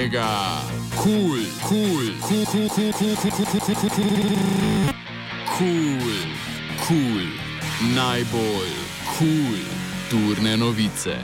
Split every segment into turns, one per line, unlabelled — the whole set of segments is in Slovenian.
mega, kul, najbolj kul turne novice.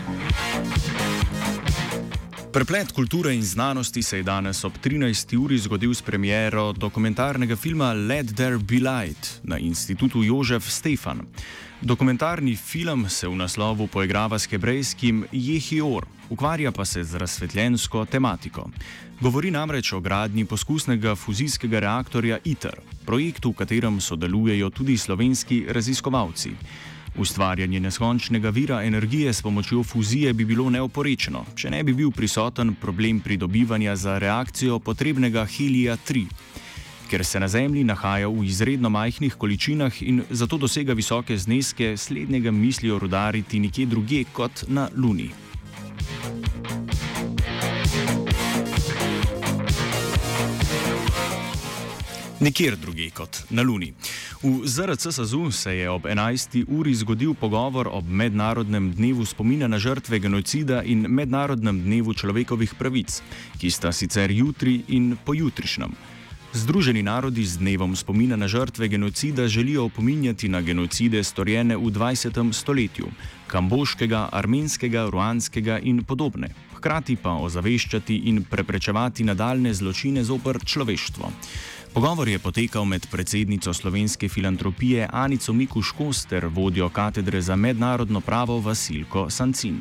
Preplet kulture in znanosti se je danes ob 13. uri zgodil s premiero dokumentarnega filma Let There Be Light na Institutu Jožef Stefan. Dokumentarni film se v naslovu poigrava s hebrejskim Jehior, ukvarja pa se z razsvetljensko tematiko. Govori namreč o gradnji poskusnega fuzijskega reaktorja ITER, projektu, v katerem sodelujejo tudi slovenski raziskovalci. Ustvarjanje neskončnega vira energije s pomočjo fuzije bi bilo neoporečno, če ne bi bil prisoten problem pridobivanja za reakcijo potrebnega helija-3. Ker se na Zemlji nahaja v izredno majhnih količinah in zato dosega visoke zneske, slednjega mislijo rudariti nekje drugje kot na Luni. Nikjer drugje kot na Luni. V ZRC SAZU se je ob 11. uri zgodil pogovor ob Mednarodnem dnevu spomina na žrtve genocida in Mednarodnem dnevu človekovih pravic, ki sta sicer jutri in pojutrišnjem. Združeni narodi z dnevom spomina na žrtve genocida želijo opominjati na genocide storjene v 20. stoletju, kamboškega, armenskega, ruandskega in podobne, hkrati pa ozaveščati in preprečevati nadaljne zločine zoper človeštvo. Pogovor je potekal med predsednico slovenske filantropije Anico Mikuš-Kos ter vodjo katedre za mednarodno pravo Vasilko Sancin.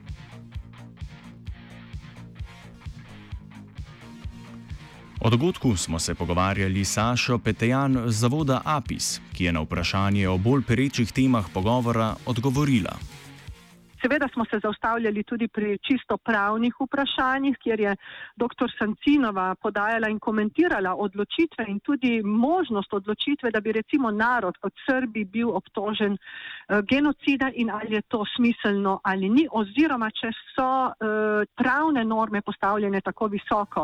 O dogodku smo se pogovarjali s Sašo Petejan z zavoda APIS, ki je na vprašanje o bolj perečih temah pogovora odgovorila.
Seveda smo se zaustavljali tudi pri čisto pravnih vprašanjih, kjer je dr. Sancinova podajala in komentirala odločitve in tudi možnost odločitve, da bi recimo narod kot Srbi bil obtožen genocida in ali je to smiselno ali ni, oziroma če so pravne norme postavljene tako visoko.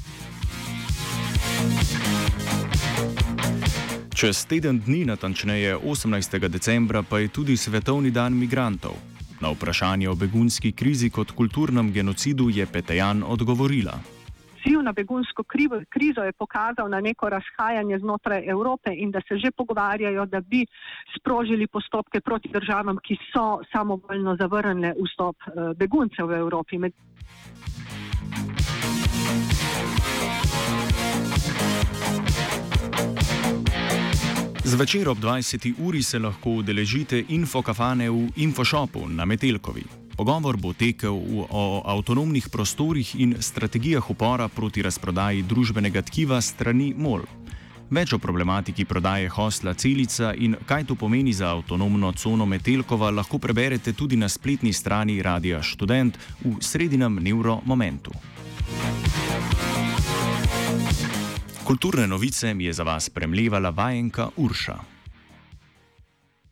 Čez teden dni, natančneje 18. decembra, pa je tudi Svetovni dan migrantov. Na vprašanje o begunski krizi kot kulturnem genocidu je Petejan odgovorila.
Odziv na begunsko krizo je pokazal na neko razhajanje znotraj Evrope in da se že pogovarjajo, da bi sprožili postopke proti državam, ki so samovoljno zavrnile vstop beguncev v Evropi.
Zvečer ob 20. uri se lahko udeležite infokafane v Infoshopu na Metelkovi. Pogovor bo tekel o avtonomnih prostorih in strategijah upora proti razprodaji družbenega tkiva strani MOL. Več o problematiki prodaje hostla Celica in kaj to pomeni za avtonomno cono Metelkova lahko preberete tudi na spletni strani Radia Študent v sredinem Neuromomentu. Kulturne novice mi je za vas premlevala vajenka Urša.